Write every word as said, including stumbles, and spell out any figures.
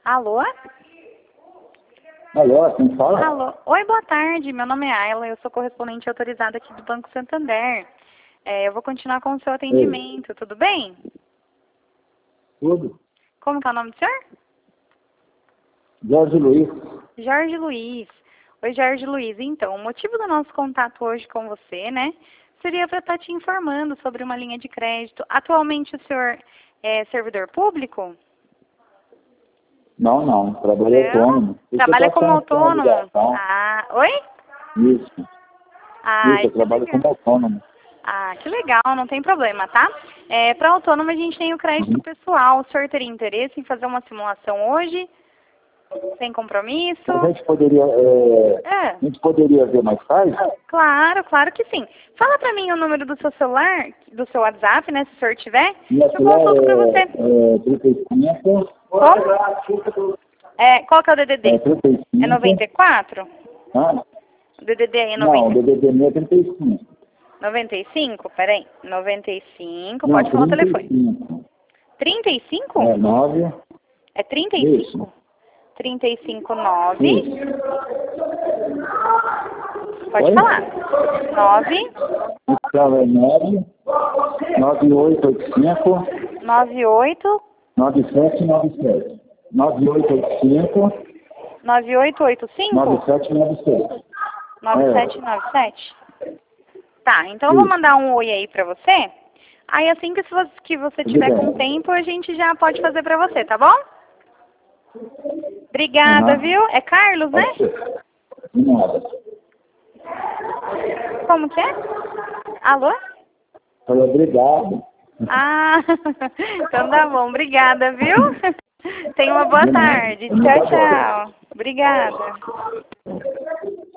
Alô? Alô, quem fala? Alô. Oi, boa tarde. Meu nome é Ayla, eu sou correspondente autorizada aqui do Banco Santander. É, eu vou continuar com o seu atendimento, Ei. Tudo bem? Tudo. Como que é o nome do senhor? Jorge Luiz. Jorge Luiz. Oi, Jorge Luiz. Então, o motivo do nosso contato hoje com você, né, seria para estar te informando sobre uma linha de crédito. Atualmente o senhor é servidor público? Não, não. Trabalho Não? autônomo. Trabalha como autônomo? Ah, oi? Isso. Ah, Isso, eu trabalho como autônomo. Ah, que legal, não tem problema, tá? É, para autônomo a gente tem o crédito Uhum. pessoal. O senhor teria interesse em fazer uma simulação hoje? Sem compromisso? A gente poderia, é, É. a gente poderia ver mais tarde? Claro, claro que sim. Fala pra mim o número do seu celular, do seu WhatsApp, né, se o senhor tiver. Minha Eu consulto pra você. é, é trinta e cinco. Como? É, qual que é o D D D? É trinta e cinco. É noventa e quatro? Ah, O D D D é não, noventa? o D D D meu é trinta e cinco. noventa e cinco? Peraí. noventa e cinco, Não, pode falar o telefone. trinta e cinco. trinta e cinco? É nove. É trinta e cinco? Isso. trinta e cinco, nove. Isso. Pode Oi? falar. nove. Então é nove. nove oito oito cinco. nove oito. nove sete nove sete. nove oito oito cinco. nove oito oito cinco? nove sete nove sete. nove sete nove sete? Tá, então eu vou mandar um oi aí pra você. Aí assim que você, que você tiver com tempo, a gente já pode fazer pra você, tá bom? Obrigada, Uhum. viu? É Carlos, né? Nada. Como que é? Alô? Falei, obrigado. Ah, então tá bom. Obrigada, viu? Tenha uma boa tarde. Tchau, tchau. Obrigada.